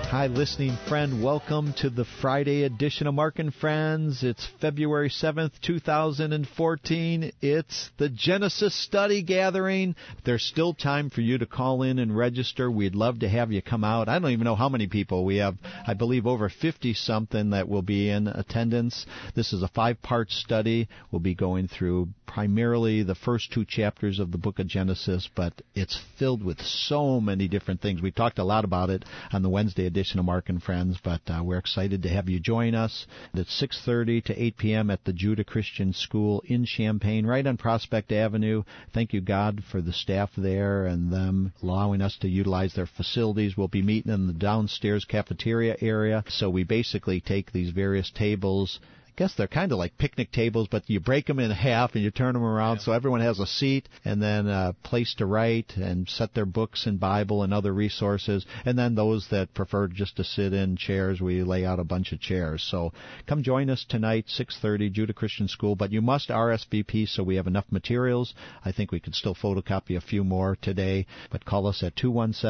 Hi, listening friend. Welcome to the Friday edition of Mark and Friends. It's February 7th, 2014. It's the Genesis Study Gathering. There's still time for you to call in and register. We'd love to have you come out. I don't even know how many people. We have, I believe, over 50-something that will be in attendance. This is a 5-part study. We'll be going through primarily the first 2 chapters of the book of Genesis, but it's filled with so many different things. We talked a lot about it on the Wednesday edition of Mark and Friends, but we're excited to have you join us. It's 6:30 to 8 p.m. at the Judah Christian School in Champaign, right on Prospect Avenue. Thank you, God, for the staff there and them allowing us to utilize their facilities. We'll be meeting in the downstairs cafeteria area, so we basically take these various tables. I guess they're kind of like picnic tables, but you break them in half and you turn them around so everyone has a seat and then a place to write and set their books and Bible and other resources. And then those that prefer just to sit in chairs, we lay out a bunch of chairs. So come join us tonight, 6:30, Judah Christian School. But you must RSVP so we have enough materials. I think we could still photocopy a few more today. But call us at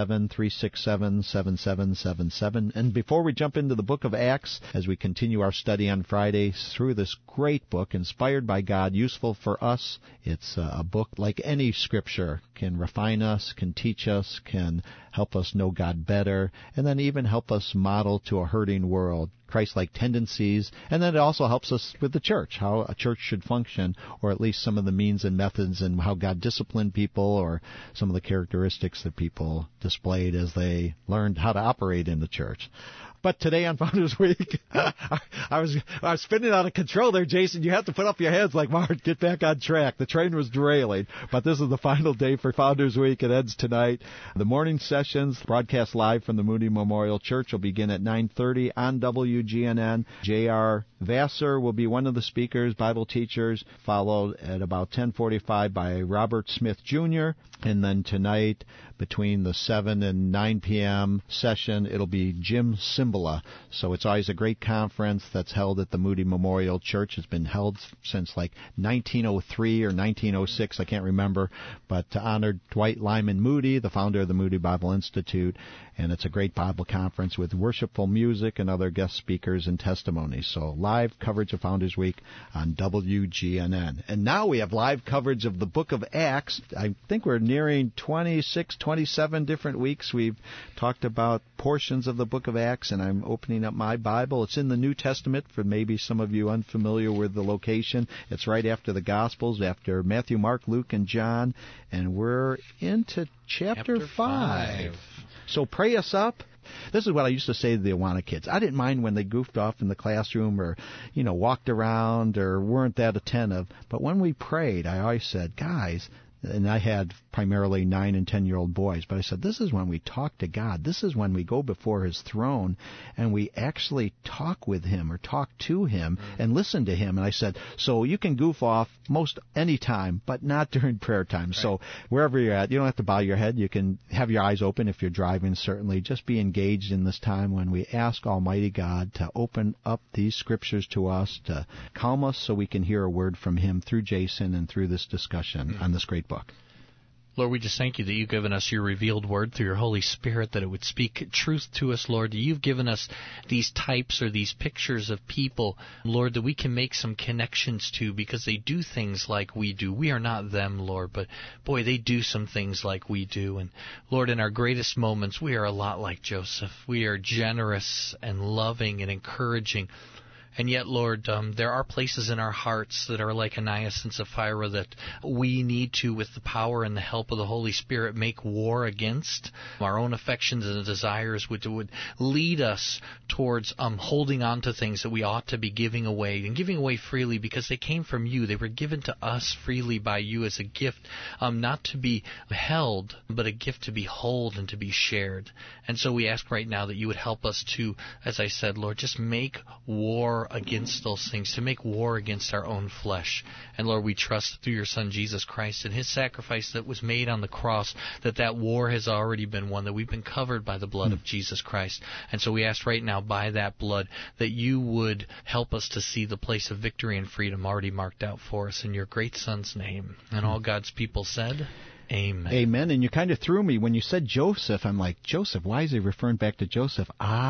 217-367-7777. And before we jump into the book of Acts, as we continue our study on Friday, through this great book, inspired by God, useful for us. It's a book like any scripture, can refine us, can teach us, can help us know God better, and then even help us model to a hurting world Christ-like tendencies. And then it also helps us with the church, how a church should function, or at least some of the means and methods and how God disciplined people, or some of the characteristics that people displayed as they learned how to operate in the church. But today on Founders Week, I was spinning out of control there, Jason. You have to put up your hands like, Mark, get back on track. The train was derailing. But this is the final day for Founders Week. It ends tonight. The morning sessions, broadcast live from the Moody Memorial Church, will begin at 9:30 on WGNN. J.R. Vassar will be one of the speakers, Bible teachers, followed at about 10:45 by Robert Smith Jr. And then tonight, between the 7 and 9 p.m. session, it'll be Jim Cymbala. So it's always a great conference that's held at the Moody Memorial Church. It's been held since like 1903 or 1906, I can't remember, but to honor Dwight Lyman Moody, the founder of the Moody Bible Institute. And it's a great Bible conference with worshipful music and other guest speakers and testimonies. So live coverage of Founders Week on WGNN. And now we have live coverage of the book of Acts. I think we're nearing 26, 27 different weeks. We've talked about portions of the book of Acts, and I'm opening up my Bible. It's in the New Testament for maybe some of you unfamiliar with the location. It's right after the Gospels, after Matthew, Mark, Luke, and John. And we're into chapter 5. So pray us up. This is what I used to say to the Awana kids. I didn't mind when they goofed off in the classroom or, walked around or weren't that attentive. But when we prayed, I always said, guys, and I had primarily 9 and 10-year-old boys, but I said, this is when we talk to God. This is when we go before His throne and we actually talk with Him or talk to Him and listen to Him. And I said, so you can goof off most any time, but not during prayer time. Right. So wherever you're at, you don't have to bow your head. You can have your eyes open if you're driving, certainly. Just be engaged in this time when we ask Almighty God to open up these scriptures to us, to calm us so we can hear a word from Him through Jason and through this discussion on this great book. Lord, we just thank you that you've given us your revealed word through your Holy Spirit, that it would speak truth to us, Lord. That you've given us these types or these pictures of people, Lord, that we can make some connections to because they do things like we do. We are not them, Lord, but boy, they do some things like we do. And Lord, in our greatest moments, we are a lot like Joseph. We are generous and loving and encouraging. And yet, Lord, there are places in our hearts that are like Ananias and Sapphira that we need to, with the power and the help of the Holy Spirit, make war against. Our own affections and desires would lead us towards holding on to things that we ought to be giving away, and giving away freely because they came from you. They were given to us freely by you as a gift, not to be held, but a gift to be held and to be shared. And so we ask right now that you would help us to, as I said, Lord, just make war against those things, to make war against our own flesh. And Lord, we trust through your Son, Jesus Christ, and His sacrifice that was made on the cross, that war has already been won, that we've been covered by the blood of Jesus Christ. And so we ask right now, by that blood, that you would help us to see the place of victory and freedom already marked out for us in your great Son's name. And all God's people said... Amen. Amen. And you kind of threw me when you said Joseph. I'm like, Joseph, why is he referring back to Joseph?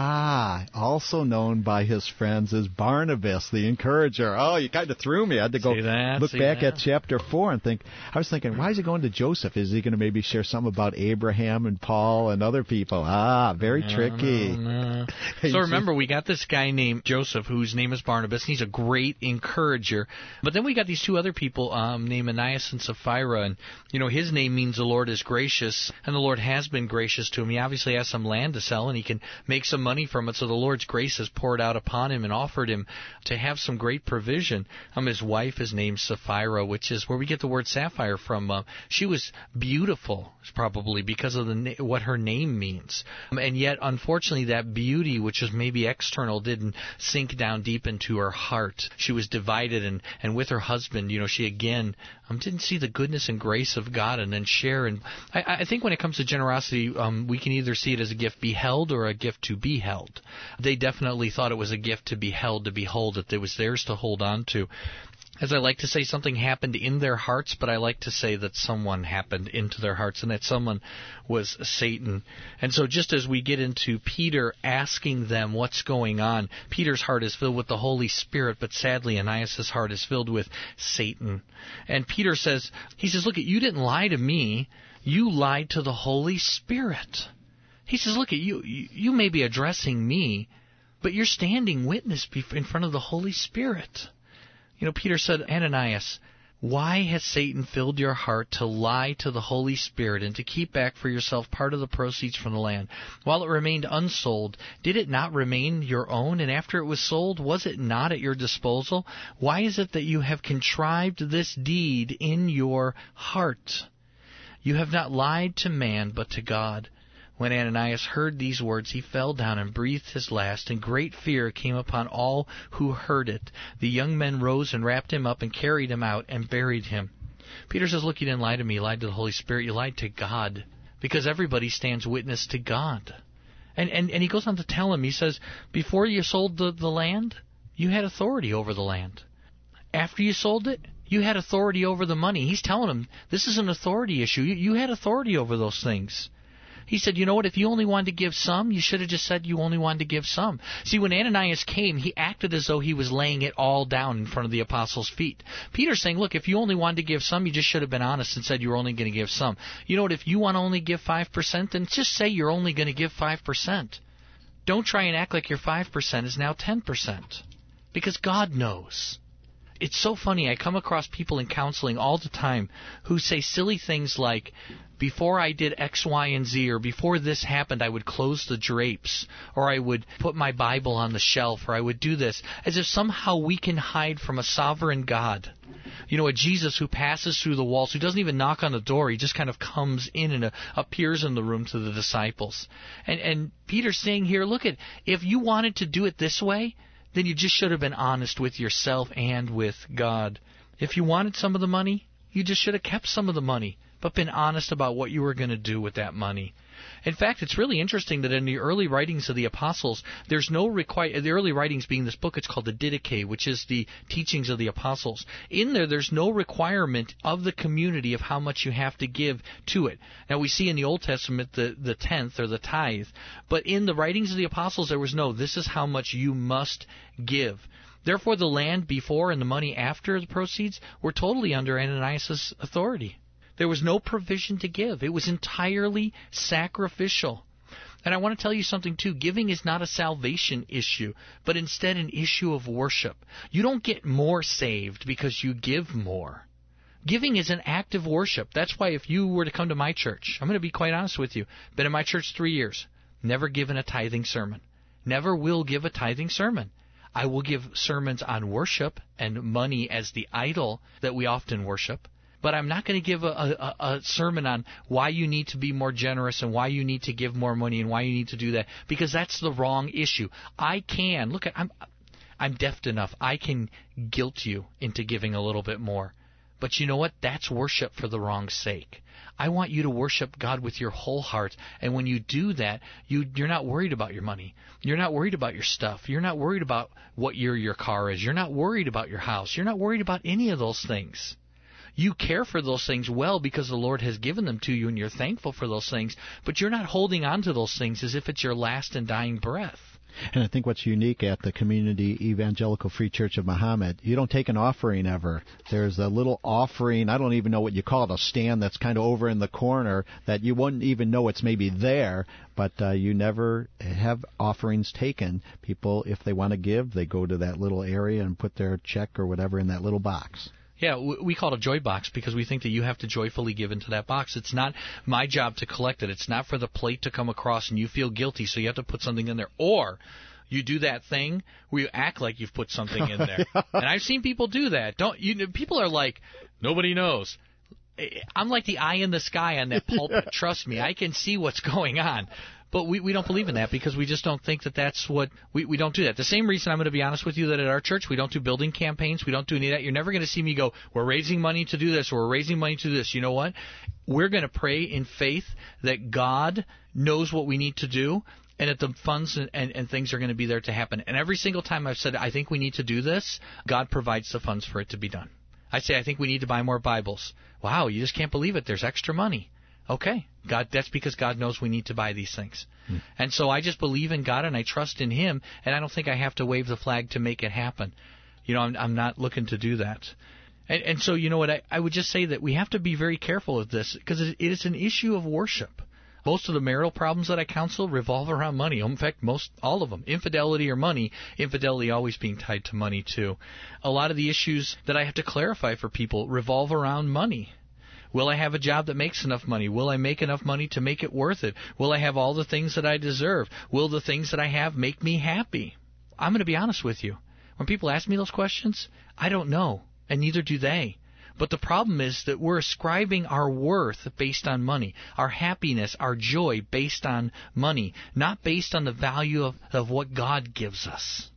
Also known by his friends as Barnabas, the encourager. Oh, you kind of threw me. I had to go look back at chapter 4 and think. I was thinking, why is he going to Joseph? Is he going to maybe share something about Abraham and Paul and other people? Very tricky. No. So remember, we got this guy named Joseph, whose name is Barnabas. He's a great encourager. But then we got these two other people named Ananias and Sapphira. And, his name means the Lord is gracious, and the Lord has been gracious to him. He obviously has some land to sell, and he can make some money from it, so the Lord's grace has poured out upon him and offered him to have some great provision. His wife is named Sapphira, which is where we get the word sapphire from. She was beautiful, probably, because of what her name means. And yet, unfortunately, that beauty, which was maybe external, didn't sink down deep into her heart. She was divided, and with her husband, she again didn't see the goodness and grace of God and then share. And I think when it comes to generosity, we can either see it as a gift beheld or a gift to be held. They definitely thought it was a gift to be held, to behold, that it was theirs to hold on to. As I like to say, something happened in their hearts, but I like to say that someone happened into their hearts, and that someone was Satan. And so just as we get into Peter asking them what's going on, Peter's heart is filled with the Holy Spirit, but sadly Ananias' heart is filled with Satan. And Peter says, look, you didn't lie to me, you lied to the Holy Spirit. He says, look, you may be addressing me, but you're standing witness in front of the Holy Spirit. Peter said, Ananias, why has Satan filled your heart to lie to the Holy Spirit and to keep back for yourself part of the proceeds from the land? While it remained unsold, did it not remain your own? And after it was sold, was it not at your disposal? Why is it that you have contrived this deed in your heart? You have not lied to man, but to God. When Ananias heard these words, he fell down and breathed his last, and great fear came upon all who heard it. The young men rose and wrapped him up and carried him out and buried him. Peter says, look, you didn't lie to me, you lied to the Holy Spirit, you lied to God, because everybody stands witness to God. And he goes on to tell him, he says, before you sold the land, you had authority over the land. After you sold it, you had authority over the money. He's telling him, this is an authority issue. You had authority over those things. He said, you know what, if you only wanted to give some, you should have just said you only wanted to give some. See, when Ananias came, he acted as though he was laying it all down in front of the apostles' feet. Peter's saying, look, if you only wanted to give some, you just should have been honest and said you were only going to give some. You know what, if you want to only give 5%, then just say you're only going to give 5%. Don't try and act like your 5% is now 10%. Because God knows. It's so funny. I come across people in counseling all the time who say silly things like, before I did X, Y, and Z, or before this happened, I would close the drapes, or I would put my Bible on the shelf, or I would do this, as if somehow we can hide from a sovereign God. A Jesus who passes through the walls, who doesn't even knock on the door, he just kind of comes in and appears in the room to the disciples. And Peter's saying here, look, if you wanted to do it this way, then you just should have been honest with yourself and with God. If you wanted some of the money, you just should have kept some of the money, but been honest about what you were going to do with that money. In fact, it's really interesting that in the early writings of the apostles, there's no the early writings being this book, it's called the Didache, which is the teachings of the apostles. In there's no requirement of the community of how much you have to give to it. Now, we see in the Old Testament the tenth or the tithe, but in the writings of the apostles, there was no, this is how much you must give. Therefore, the land before and the money after the proceeds were totally under Ananias' authority. There was no provision to give. It was entirely sacrificial. And I want to tell you something, too. Giving is not a salvation issue, but instead an issue of worship. You don't get more saved because you give more. Giving is an act of worship. That's why if you were to come to my church, I'm going to be quite honest with you, been in my church 3 years, never given a tithing sermon. Never will give a tithing sermon. I will give sermons on worship and money as the idol that we often worship. But I'm not going to give a sermon on why you need to be more generous and why you need to give more money and why you need to do that, because that's the wrong issue. I'm deft enough. I can guilt you into giving a little bit more. But you know what? That's worship for the wrong sake. I want you to worship God with your whole heart. And when you do that, you're not worried about your money. You're not worried about your stuff. You're not worried about what year your car is. You're not worried about your house. You're not worried about any of those things. You care for those things well because the Lord has given them to you and you're thankful for those things, but you're not holding on to those things as if it's your last and dying breath. And I think what's unique at the Community Evangelical Free Church of Muhammad, you don't take an offering ever. There's a little offering, I don't even know what you call it, a stand that's kind of over in the corner that you wouldn't even know it's maybe there, but you never have offerings taken. People, if they want to give, they go to that little area and put their check or whatever in that little box. Yeah, we call it a joy box because we think that you have to joyfully give into that box. It's not my job to collect it. It's not for the plate to come across and you feel guilty, so you have to put something in there. Or you do that thing where you act like you've put something in there. And I've seen people do that. People are like, nobody knows. I'm like the eye in the sky on that pulpit. Trust me, I can see what's going on. But we don't believe in that because we just don't think that that's what we don't do that. The same reason, I'm going to be honest with you, that at our church we don't do building campaigns. We don't do any of that. You're never going to see me go, we're raising money to do this or we're raising money to do this. You know what? We're going to pray in faith that God knows what we need to do and that the funds and things are going to be there to happen. And every single time I've said, I think we need to do this, God provides the funds for it to be done. I say, I think we need to buy more Bibles. Wow, you just can't believe it. There's extra money. Okay, God, that's because God knows we need to buy these things. And so I just believe in God and I trust in Him, and I don't think I have to wave the flag to make it happen. You know, I'm not looking to do that. And so, you know what, I would just say that we have to be very careful of this because it is an issue of worship. Most of the marital problems that I counsel revolve around money. In fact, all of them. Infidelity or money, infidelity always being tied to money too. A lot of the issues that I have to clarify for people revolve around money. Will I have a job that makes enough money? Will I make enough money to make it worth it? Will I have all the things that I deserve? Will the things that I have make me happy? I'm going to be honest with you. When people ask me those questions, I don't know, and neither do they. But the problem is that we're ascribing our worth based on money, our happiness, our joy based on money, not based on the value of what God gives us.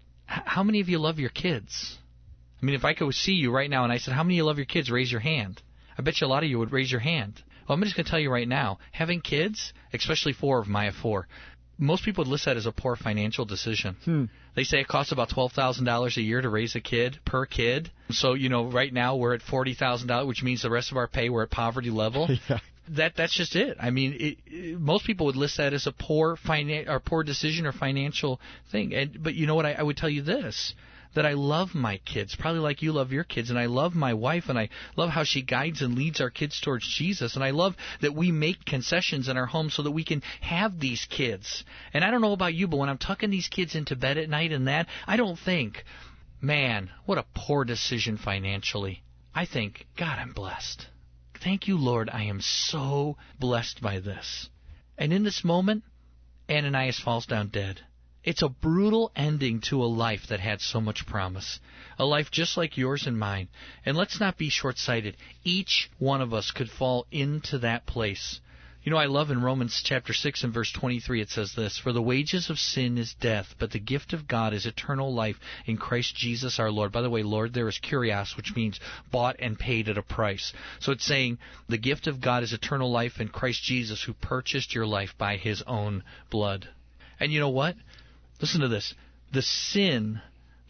How many of you love your kids? I mean, if I could see you right now and I said, how many of you love your kids? Raise your hand. I bet you a lot of you would raise your hand. Well, I'm just going to tell you right now, having kids, especially 4 of them, I have 4, most people would list that as a poor financial decision. They say it costs about $12,000 a year to raise a kid, per kid. So, you know, right now we're at $40,000, which means the rest of our pay, we're at poverty level. Yeah. That's just it. I mean, most people would list that as a poor decision or financial thing. But you know what? I would tell you this, that I love my kids, probably like you love your kids, and I love my wife, and I love how she guides and leads our kids towards Jesus, and I love that we make concessions in our home so that we can have these kids. And I don't know about you, but when I'm tucking these kids into bed at night and that, I don't think, man, what a poor decision financially. I think, God, I'm blessed. Thank you, Lord, I am so blessed by this. And in this moment, Ananias falls down dead. It's a brutal ending to a life that had so much promise, a life just like yours and mine. And let's not be short-sighted. Each one of us could fall into that place. You know, I love in Romans chapter 6 and verse 23, it says this, "For the wages of sin is death, but the gift of God is eternal life in Christ Jesus our Lord." By the way, Lord, there is kurios, which means bought and paid at a price. So it's saying the gift of God is eternal life in Christ Jesus, who purchased your life by His own blood. And you know what? Listen to this. The sin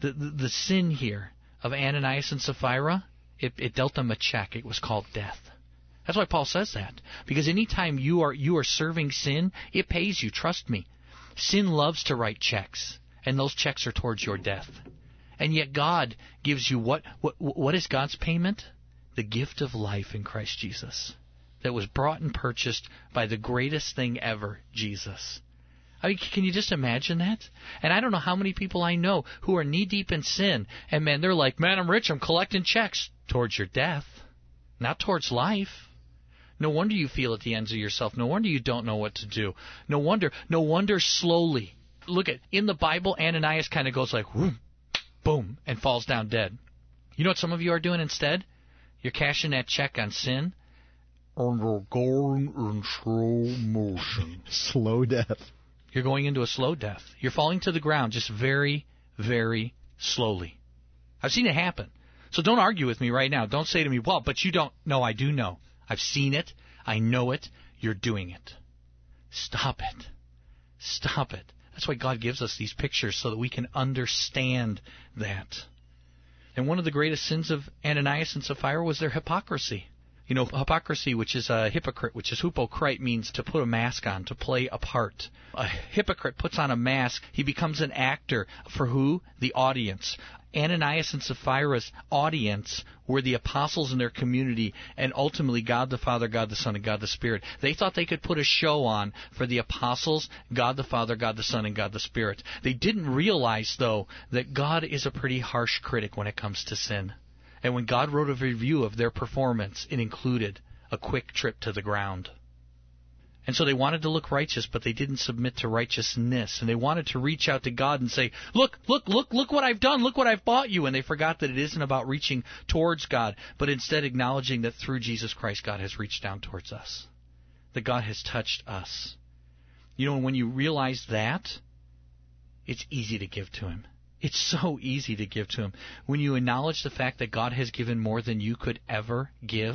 here of Ananias and Sapphira, it dealt them a check. It was called death. That's why Paul says that. Because anytime you are serving sin, it pays you. Trust me. Sin loves to write checks, and those checks are towards your death. And yet God gives you what is God's payment? The gift of life in Christ Jesus that was brought and purchased by the greatest thing ever, Jesus. I mean, can you just imagine that? And I don't know how many people I know who are knee-deep in sin, and man, they're like, man, I'm rich, I'm collecting checks towards your death, not towards life. No wonder you feel at the ends of yourself. No wonder you don't know what to do. No wonder slowly. Look at, in the Bible, Ananias kind of goes like, whoom, boom, and falls down dead. You know what some of you are doing instead? You're cashing that check on sin, and you're going in slow motion. Slow death. You're going into a slow death. You're falling to the ground just very, very slowly. I've seen it happen. So don't argue with me right now. Don't say to me, well, but you don't. No, I do know. I've seen it. I know it. You're doing it. Stop it. Stop it. That's why God gives us these pictures so that we can understand that. And one of the greatest sins of Ananias and Sapphira was their hypocrisy. You know, hypocrisy, which is a hypocrite, which is hupokrite, means to put a mask on, to play a part. A hypocrite puts on a mask. He becomes an actor. For who? The audience. Ananias and Sapphira's audience were the apostles in their community, and ultimately God the Father, God the Son, and God the Spirit. They thought they could put a show on for the apostles, God the Father, God the Son, and God the Spirit. They didn't realize, though, that God is a pretty harsh critic when it comes to sin. And when God wrote a review of their performance, it included a quick trip to the ground. And so they wanted to look righteous, but they didn't submit to righteousness. And they wanted to reach out to God and say, look what I've done. Look what I've bought you. And they forgot that it isn't about reaching towards God, but instead acknowledging that through Jesus Christ, God has reached down towards us, that God has touched us. You know, when you realize that, it's easy to give to Him. It's so easy to give to Him. When you acknowledge the fact that God has given more than you could ever give,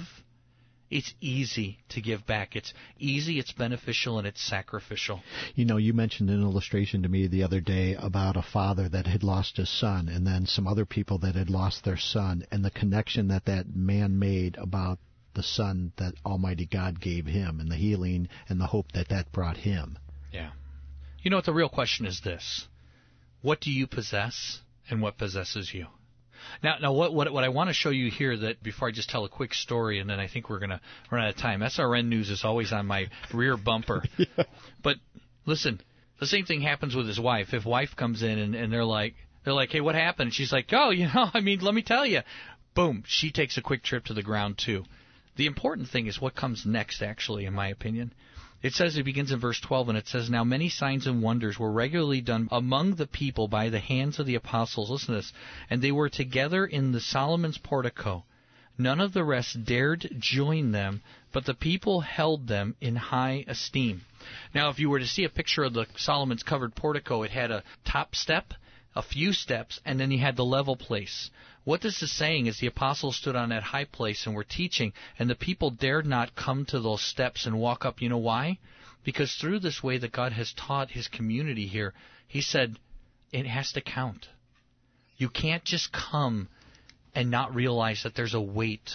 it's easy to give back. It's easy, it's beneficial, and it's sacrificial. You know, you mentioned an illustration to me the other day about a father that had lost his son, and then some other people that had lost their son, and the connection that that man made about the son that Almighty God gave him, and the healing and the hope that that brought him. Yeah. You know what, the real question is this. What do you possess, and what possesses you? Now, what I want to show you here, that before I just tell a quick story, and then I think we're going to run out of time. SRN News is always on my rear bumper. Yeah. But listen, the same thing happens with his wife. If wife comes in and they're like, hey, what happened? And she's like, oh, let me tell you. Boom, she takes a quick trip to the ground too. The important thing is what comes next, actually, in my opinion. It says, it begins in verse 12, and it says, Now many signs and wonders were regularly done among the people by the hands of the apostles. Listen to this. And they were together in the Solomon's portico. None of the rest dared join them, but the people held them in high esteem. Now, if you were to see a picture of the Solomon's covered portico, it had a top step, a few steps, and then you had the level place. What this is saying is the apostles stood on that high place and were teaching, and the people dared not come to those steps and walk up. You know why? Because through this way that God has taught His community here, He said it has to count. You can't just come and not realize that there's a weight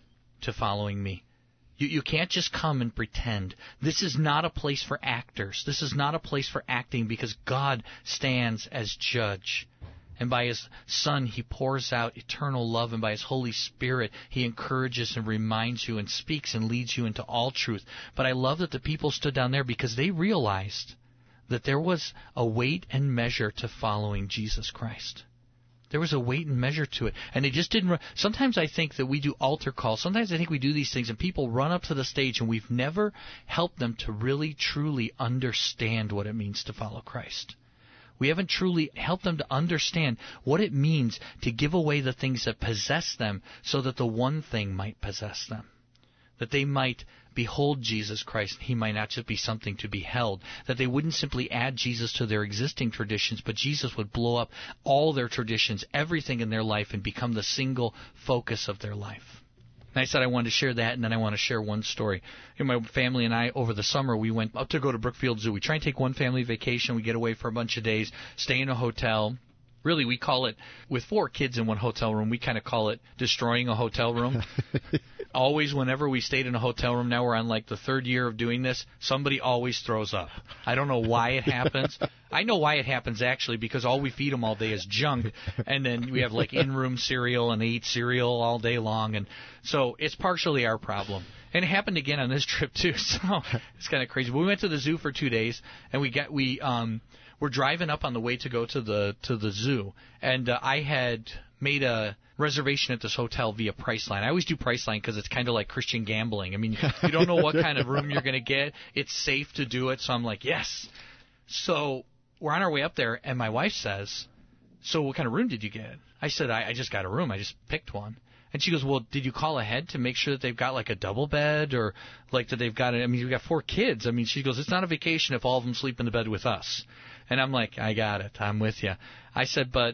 to following me. You can't just come and pretend. This is not a place for actors. This is not a place for acting, because God stands as judge. And by His Son, He pours out eternal love, and by His Holy Spirit, He encourages and reminds you and speaks and leads you into all truth. But I love that the people stood down there because they realized that there was a weight and measure to following Jesus Christ. There was a weight and measure to it. And they just didn't. Sometimes I think that we do altar calls. Sometimes I think we do these things and people run up to the stage and we've never helped them to really, truly understand what it means to follow Christ. We haven't truly helped them to understand what it means to give away the things that possess them so that the one thing might possess them. That they might behold Jesus Christ, He might not just be something to be held. That they wouldn't simply add Jesus to their existing traditions, but Jesus would blow up all their traditions, everything in their life, and become the single focus of their life. And I said I wanted to share that, and then I want to share one story. My family and I, over the summer, we went up to go to Brookfield Zoo. We try and take one family vacation. We get away for a bunch of days, stay in a hotel. Really, we call it, with 4 kids in one hotel room, we kind of call it destroying a hotel room. Always, whenever we stayed in a hotel room, now we're on like the 3rd year of doing this, somebody always throws up. I don't know why it happens. I know why it happens, actually, because all we feed them all day is junk, and then we have like in-room cereal, and they eat cereal all day long, and so it's partially our problem. And it happened again on this trip too, so it's kind of crazy. But we went to the zoo for 2 days, and we're driving up on the way to go to the zoo, and I had made a reservation at this hotel via Priceline. I always do Priceline because it's kind of like Christian gambling. I mean, you don't know what kind of room you're going to get. It's safe to do it, so I'm like, yes. So we're on our way up there, and my wife says, so what kind of room did you get? I said, I just got a room. I just picked one. And she goes, well, did you call ahead to make sure that they've got like a double bed, or like that they've got, I mean, you've got 4 kids. I mean, she goes, it's not a vacation if all of them sleep in the bed with us. And I'm like, I got it. I'm with you. I said, but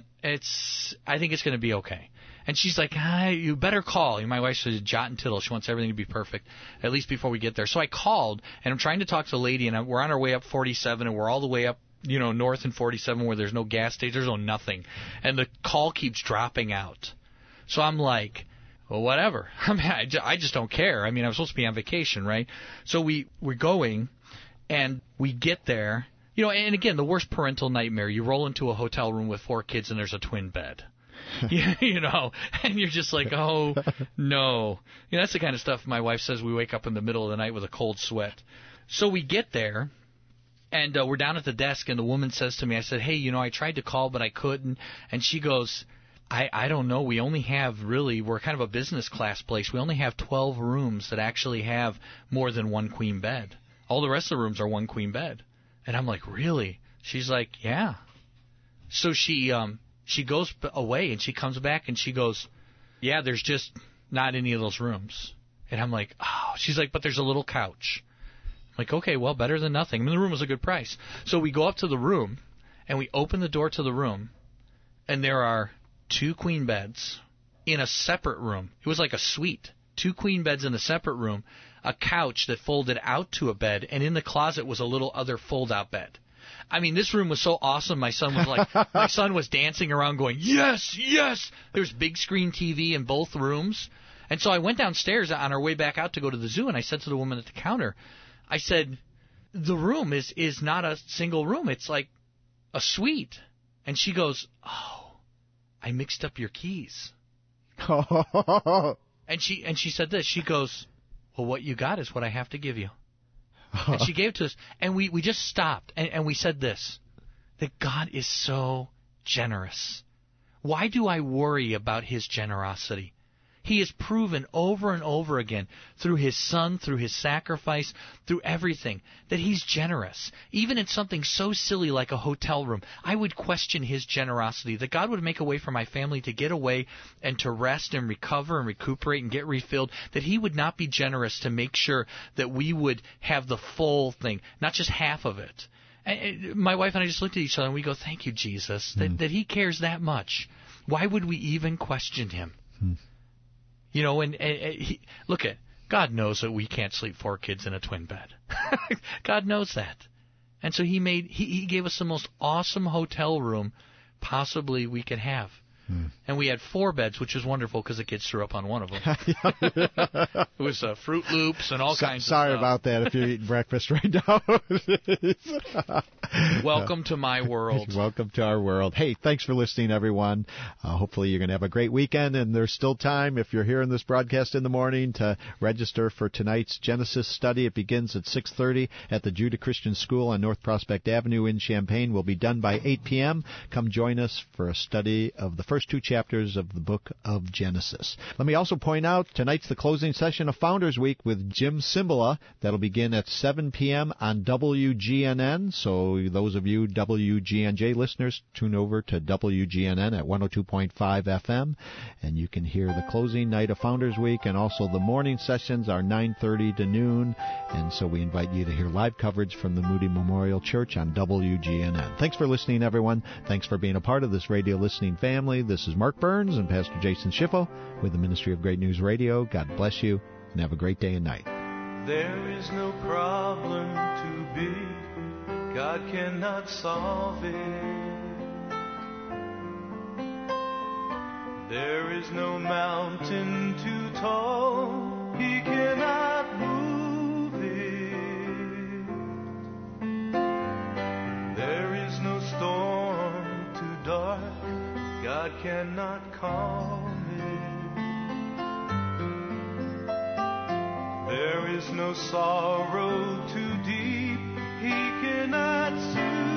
I think it's going to be okay. And she's like, you better call. My wife's a jot and tittle. She wants everything to be perfect, at least before we get there. So I called, and I'm trying to talk to the lady, and we're on our way up 47, and we're all the way up, north in 47 where there's no gas station, there's no nothing. And the call keeps dropping out. So I'm like, well, whatever. I mean, I just don't care. I mean, I'm supposed to be on vacation, right? So we're going, and we get there. You know, and again, the worst parental nightmare. You roll into a hotel room with 4 kids, and there's a twin bed. You know, and you're just like, oh, no. You know, that's the kind of stuff my wife says we wake up in the middle of the night with a cold sweat. So we get there, and we're down at the desk, and the woman says to me, I said, hey, you know, I tried to call, but I couldn't. And she goes, I don't know. We only have we're kind of a business class place. We only have 12 rooms that actually have more than 1 queen bed. All the rest of the rooms are 1 queen bed. And I'm like, really? She's like, yeah. So she goes away, and she comes back, and she goes, yeah, there's just not any of those rooms. And I'm like, oh. She's like, but there's a little couch. I'm like, okay, well, better than nothing. I mean, the room was a good price. So we go up to the room, and we open the door to the room, and there are 2 queen beds in a separate room. It was like a suite. 2 queen beds in a separate room, a couch that folded out to a bed, and in the closet was a little other fold-out bed. I mean, this room was so awesome. My son was dancing around going, yes, yes. There's big screen TV in both rooms. And so I went downstairs on our way back out to go to the zoo, and I said to the woman at the counter, I said, the room is not a single room. It's like a suite. And she goes, oh, I mixed up your keys. And she said this. She goes, well, what you got is what I have to give you. And she gave it to us, and we just stopped, and we said this, that God is so generous. Why do I worry about His generosity? He has proven over and over again through His Son, through His sacrifice, through everything, that He's generous. Even in something so silly like a hotel room, I would question His generosity, that God would make a way for my family to get away and to rest and recover and recuperate and get refilled, that He would not be generous to make sure that we would have the full thing, not just half of it. And my wife and I just looked at each other and we go, thank you, Jesus, that He cares that much. Why would we even question Him? You know, and look at, God knows that we can't sleep 4 kids in a twin bed. God knows that. And so He gave us the most awesome hotel room possibly we could have. And we had 4 beds, which was wonderful because the kids threw up on one of them. It was Fruit Loops and all kinds of stuff. Sorry about that if you're eating breakfast right now. Welcome to my world. Welcome to our world. Hey, thanks for listening, everyone. Hopefully you're going to have a great weekend, and there's still time, if you're hearing this broadcast in the morning, to register for tonight's Genesis study. It begins at 6:30 at the Judah Christian School on North Prospect Avenue in Champaign. We'll be done by 8 p.m. Come join us for a study of the first 2 chapters of the book of Genesis. Let me also point out, tonight's the closing session of Founders Week with Jim Cymbala. That'll begin at 7 p.m. on WGNN. So those of you WGNJ listeners, tune over to WGNN at 102.5 FM, and you can hear the closing night of Founders Week, and also the morning sessions are 9:30 to noon. And so we invite you to hear live coverage from the Moody Memorial Church on WGNN. Thanks for listening, everyone. Thanks for being a part of this radio listening family. This is Mark Burns and Pastor Jason Schiffel with the Ministry of Great News Radio. God bless you, and have a great day and night. There is no problem too big, God cannot solve it. There is no mountain too tall, He cannot move it. There is no storm too dark, God cannot calm it. There is no sorrow too deep, He cannot soothe